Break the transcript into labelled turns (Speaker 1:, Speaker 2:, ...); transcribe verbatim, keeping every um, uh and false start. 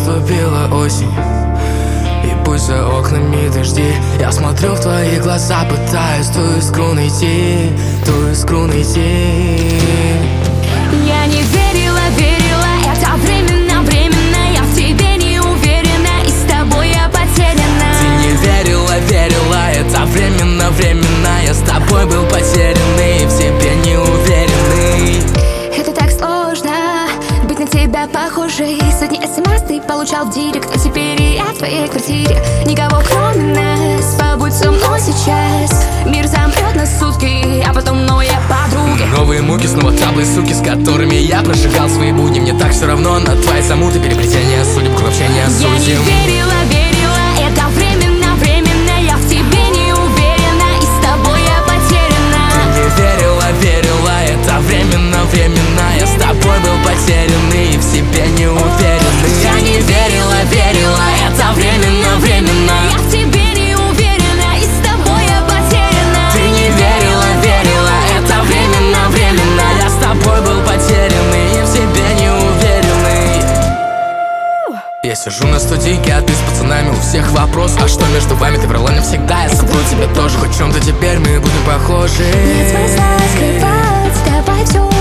Speaker 1: наступила осень, и пусть за окнами дожди, я смотрю в твои глаза, пытаюсь ту искру найти, ту искру найти.
Speaker 2: Я не верила, верила, это временно, временно. Я в тебе не уверена, и с тобой я потеряна.
Speaker 1: Ты не верила, верила, это временно, временно. Я с тобой был потерянный, и в себе не уверенный.
Speaker 2: Это так сложно, быть на тебя похожей. Сотни смс ты получал в директ, а теперь я в твоей квартире. Никого кроме нас, побудь со мной сейчас. Мир замрет на сутки, а потом новые подруги.
Speaker 1: Новые муки, снова траблы, суки, с которыми я прожигал свои будни. Мне так все равно на твои замуты, переплетения судеб, круг общения судеб.
Speaker 2: Я не верила, верила, это временно, временно. Я в тебе не уверена, и с тобой я потеряна.
Speaker 1: Ты не верила, верила, это временно, временно. Я с тобой был потерянный, и в себе не уверенный.
Speaker 2: Я не верила, верила, это временно, временно. Я в тебе не уверена, и с тобой я потеряна.
Speaker 1: Ты не верила, верила, это временно, временно. Я с тобой был потерянный, и в себе не уверенный. Я сижу на студийке, а ты с пацанами, у всех вопрос: а что между вами, ты врала навсегда? Я сотру тебя тоже, хоть в чем-то теперь мы будем похожи.
Speaker 2: Нет смысла скрывать, давай все